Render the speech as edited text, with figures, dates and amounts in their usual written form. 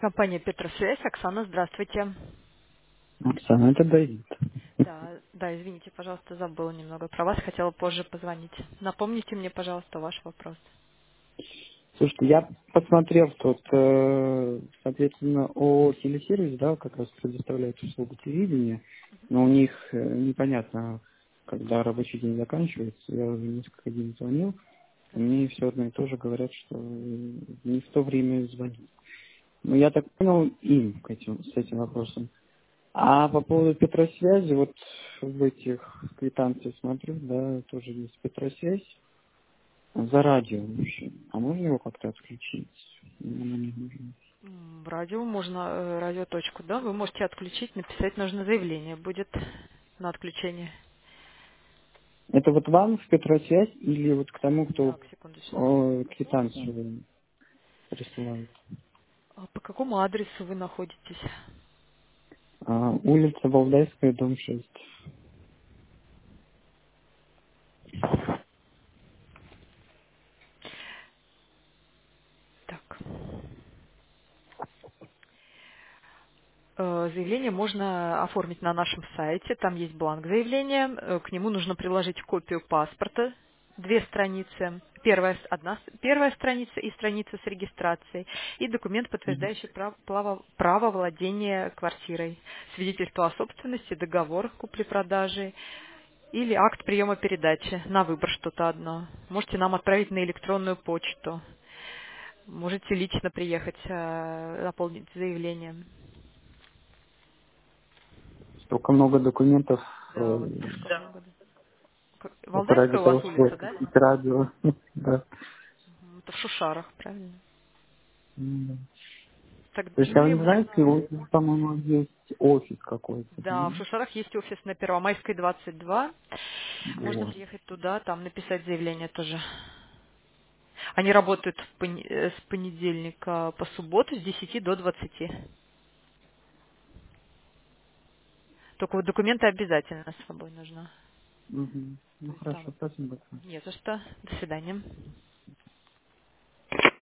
Компания Петросвязь. Оксана, здравствуйте. Оксана, это Давид. Да, извините, пожалуйста, забыла немного про вас, хотела позже позвонить. Напомните мне, пожалуйста, ваш вопрос. Слушайте, я посмотрел тут, соответственно, о телесервисе, да, как раз предоставляет услугу телевидения, но у них непонятно, когда рабочий день заканчивается. Я уже несколько дней звонил, и мне все одно и то же говорят, что не в то время звонить. Но я так понял им с этим вопросом. А по поводу Петросвязи, вот в этих квитанциях смотрю, да, тоже есть Петросвязь. За радио вообще. А можно его как-то отключить? Оно не нужно. Радио можно, радиоточку, да, вы можете отключить, написать нужно заявление будет на отключение. Это вот вам в Петросвязь или вот к тому, кто Так, секундочку. квитанцию присылает? А по какому адресу вы находитесь? Улица Валдайская, дом 6. Так. Заявление можно оформить на нашем сайте, там есть бланк заявления, к нему нужно приложить копию паспорта, 2 страницы, первая страница и страница с регистрацией, и документ, подтверждающий право владения квартирой, свидетельство о собственности, договор купли-продажи или акт приема передачи, на выбор что-то одно. Можете нам отправить на электронную почту, можете лично приехать, наполнить заявление. Столько много документов Да, у вас слишком много. только ради Валдайская у того, вас чтобы улица, да? купить радио. Да. Это в Шушарах, правильно? Да. Так, То есть, а вы или не знаете, можно... вот, по-моему, есть офис какой-то. Да, в Шушарах есть офис на Первомайской, 22. Можно Вот. приехать туда, там написать заявление тоже. Они работают с понедельника по субботу с 10 до 20. Только вот документы обязательно с собой нужно. Мгм. То Ну есть там хорошо, спасибо большое. не за что. До свидания.